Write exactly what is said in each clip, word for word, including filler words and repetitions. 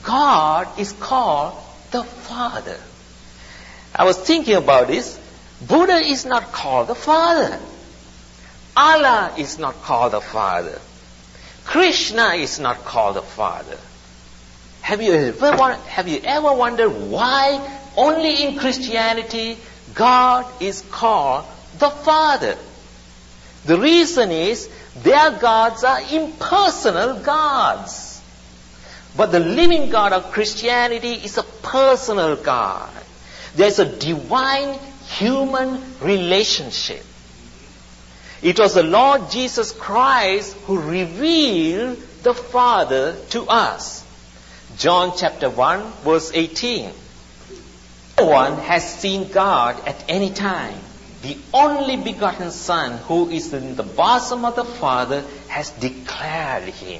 God is called the Father. I was thinking about this. Buddha is not called the Father. Allah is not called the Father. Krishna is not called the Father. Have you ever, have you ever wondered why only in Christianity God is called the Father? The reason is their gods are impersonal gods. But the living God of Christianity is a personal God. There's a divine human relationship. It was the Lord Jesus Christ who revealed the Father to us. John chapter one verse eighteen. No one has seen God at any time. The only begotten Son who is in the bosom of the Father has declared him.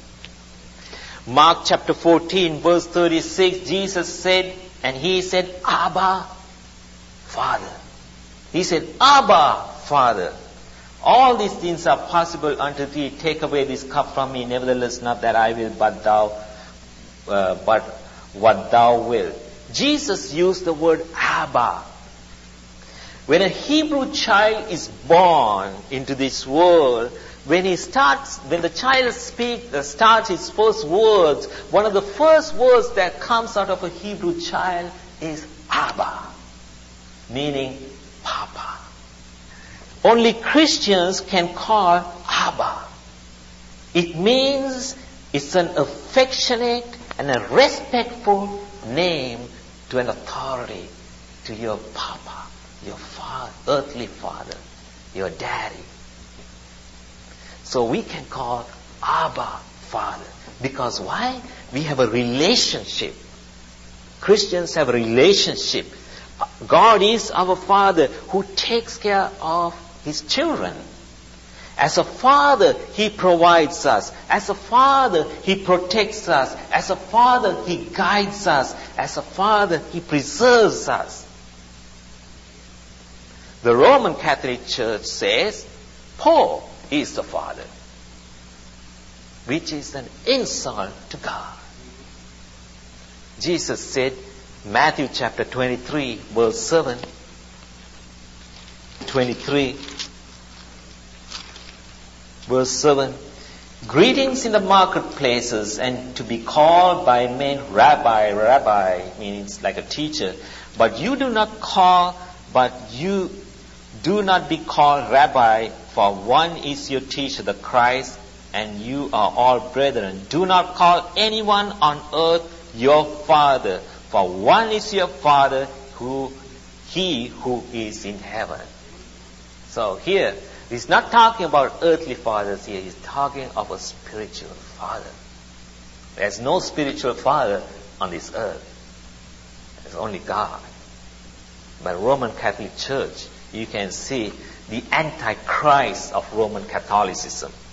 Mark chapter fourteen verse thirty-six, Jesus said, and he said, Abba, Father. He said, Abba, Father. All these things are possible unto thee. Take away this cup from me. Nevertheless, not that I will, but thou, uh, but what thou wilt. Jesus used the word Abba. When a Hebrew child is born into this world, when he starts, when the child speaks, uh, starts his first words, one of the first words that comes out of a Hebrew child is Abba, meaning Papa. Only Christians can call Abba. It means it's an affectionate and a respectful name to an authority, to your Papa, your father, earthly father, your daddy. So we can call Abba Father. Because why? We have a relationship. Christians have a relationship. God is our Father who takes care of His children. As a Father, He provides us. As a Father, He protects us. As a Father, He guides us. As a Father, He preserves us. The Roman Catholic Church says, Pope is the Father, which is an insult to God. Jesus said, Matthew chapter twenty-three, verse seven, twenty-three, verse seven, greetings in the marketplaces, and to be called by men Rabbi, Rabbi, means like a teacher, but you do not call, but you do not be called Rabbi, for one is your teacher, the Christ, and you are all brethren. Do not call anyone on earth your father, for one is your Father, who He who is in heaven. So here, He's not talking about earthly fathers here. He's talking of a spiritual father. There's no spiritual father on this earth. There's only God. But Roman Catholic Church, you can see the antichrist of Roman Catholicism.